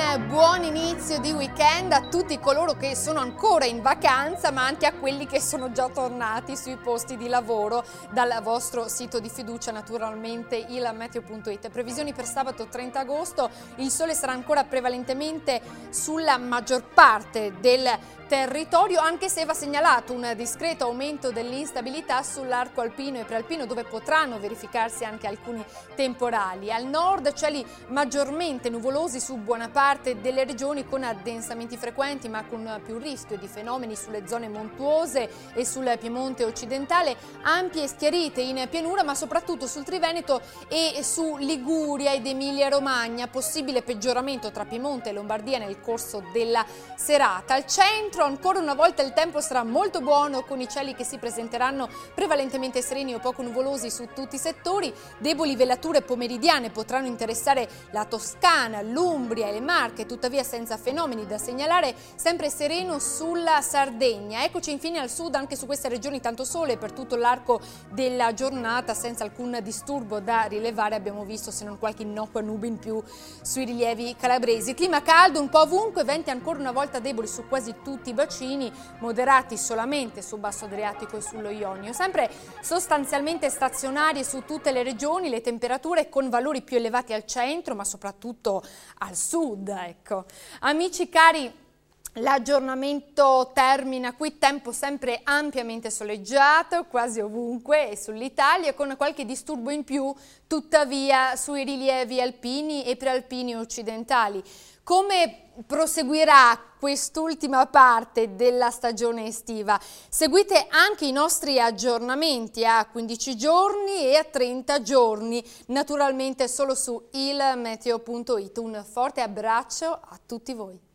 buon inizio di weekend a tutti coloro che sono ancora in vacanza, ma anche a quelli che sono già tornati sui posti di lavoro dal vostro sito di fiducia, naturalmente il meteo.it. Previsioni per sabato 30 agosto, il sole sarà ancora prevalentemente sulla maggior parte del territorio, anche se va segnalato un discreto aumento dell'instabilità sull'arco alpino e prealpino, dove potranno verificarsi anche alcuni temporali. Al nord cieli maggiormente nuvolosi su buona parte delle regioni, con addensamenti frequenti ma con più rischio di fenomeni sulle zone montuose e sul Piemonte occidentale, ampie schiarite in pianura ma soprattutto sul Triveneto e su Liguria ed Emilia Romagna, possibile peggioramento tra Piemonte e Lombardia nel corso della serata. Al centro ancora una volta il tempo sarà molto buono, con i cieli che si presenteranno prevalentemente sereni o poco nuvolosi su tutti i settori. Deboli velature pomeridiane potranno interessare la Toscana, l'Umbria e le Marche, tuttavia senza fenomeni da segnalare, sempre sereno sulla Sardegna. Eccoci infine al sud, anche su queste regioni tanto sole per tutto l'arco della giornata, senza alcun disturbo da rilevare, abbiamo visto, se non qualche innocua nube in più sui rilievi calabresi. Clima caldo un po' ovunque, venti ancora una volta deboli su quasi tutti i bacini, moderati solamente sul basso Adriatico e sullo Ionio. Sempre sostanzialmente stazionarie su tutte le regioni, le temperature con valori più elevati al centro ma soprattutto al sud. Ecco. Amici cari, l'aggiornamento termina qui, tempo sempre ampiamente soleggiato quasi ovunque e sull'Italia, con qualche disturbo in più tuttavia sui rilievi alpini e prealpini occidentali. Come proseguirà quest'ultima parte della stagione estiva? Seguite anche i nostri aggiornamenti a 15 giorni e a 30 giorni, naturalmente solo su ilmeteo.it. Un forte abbraccio a tutti voi.